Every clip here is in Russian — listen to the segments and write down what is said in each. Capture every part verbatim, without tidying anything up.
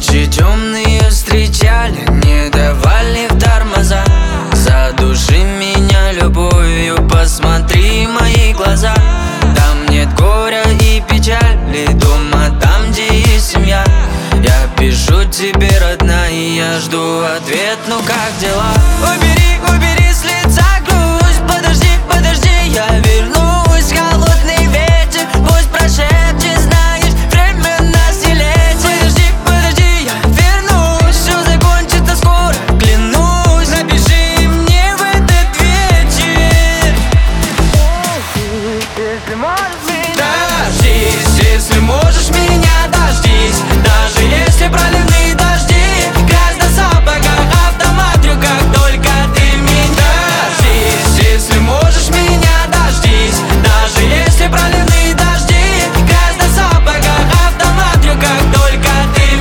Ночи темные встречали, не давали в тормоза. Задуши меня любовью, посмотри в мои глаза. Там нет горя и печали, дома там, где есть семья. Я пишу тебе, родная, я жду ответ, ну как дела? Убери, убери с лица грусть, подожди, подожди, я вернусь. Холодный ветер пусть прошепчет, знаешь, время нас не летит. Подожди, подожди, я вернусь, все закончится скоро, клянусь. Напиши мне в этот вечер, если можешь меня дождись, если можешь меня дождись. Даже если проливные дожди, грязь на сапогах, автомат в руках, только ты меня дождись, если можешь меня дождись. Даже если проливные дожди, грязь на сапогах, автомат в руках, только ты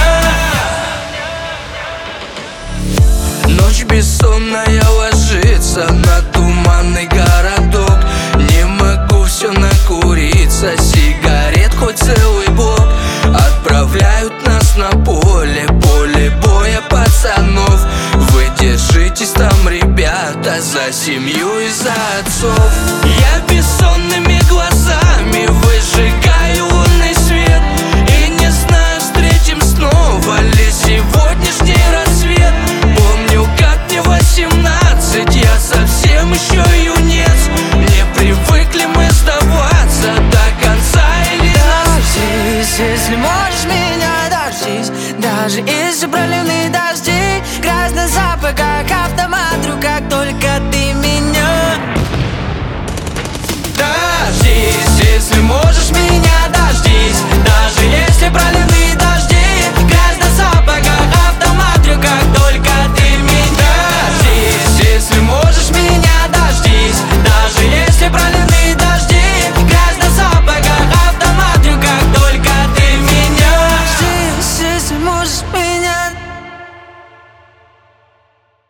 меня. Ночь бессонная ложится на туманный городок. Не могу все накуриться, сигарет хоть целый блок. Отправляют нас на поле, поле боя пацанов. Вы держитесь там, ребята, за семью и за отцов. Я бессонными глазами выжигаю лунный свет, и не знаю, встретим снова ли сегодняшний рассвет. Помню, как мне восемнадцать, я совсем еще юнец. Не привыкли мы сдаваться до конца или Дождись, если можешь меня дождись. Даже если проливные дожди, грязь на сапогах, автомат в руках, только ты меня. дождись, если можешь меня